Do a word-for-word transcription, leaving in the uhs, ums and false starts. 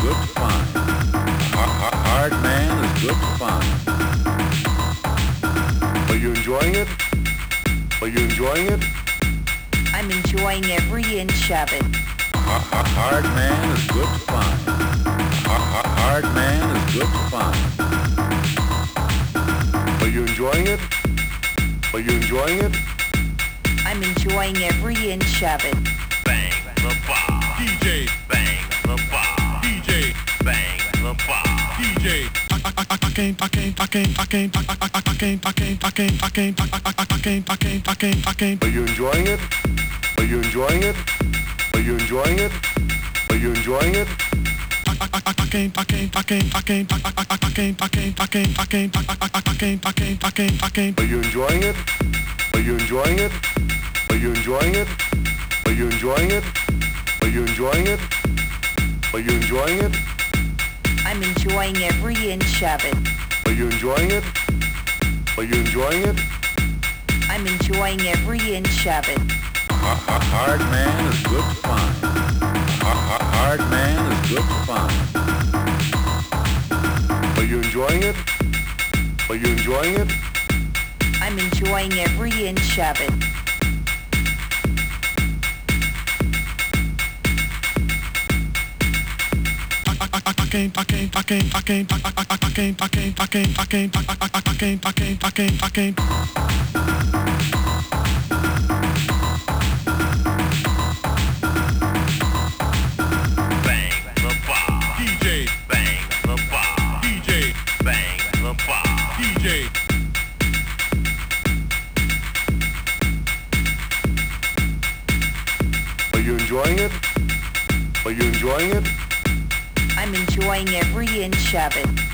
good to find. A hard man is good to find. Are you enjoying it? Are you enjoying it? I'm enjoying every inch of it. A hard man is good to find. A hard man is good to find. Are you enjoying it? Are you enjoying it? I'm enjoying every inch of it. Bang the bar. D J. Bang the bar. D J. Bang the bar. D J. I can't, I can't, I can't, I can't, I can't, I can't, I can't, I can't, I can't, I can't, I can't, I can't, I can't. Are you enjoying it? Are you enjoying it? Are you enjoying it? Are you enjoying it? I can't, I can't, I can't, I can't, I can't, I can't, I can't, I can't, I can't, I can't, I can't, I can't, I can't. Are you enjoying it? Are you enjoying it? Are you enjoying it? Are you enjoying it? Are you enjoying it? Are you enjoying it? I'm enjoying every inch of it. Are you enjoying it? Are you enjoying it? I'm enjoying every inch of it. A hard man is good to find. A hard man is good to find. Are you enjoying it? Are you enjoying it? I'm enjoying every inch of it. I can't, I can't, I can't, I can't, I can't, I can't, I can't, I can't, I can't, I can't, I can't, I can't, I can't. Bang the bar. D J. Bang the bar. D J. Bang the bar. D J. Are you enjoying it? Are you enjoying it? I'm enjoying every inch of it.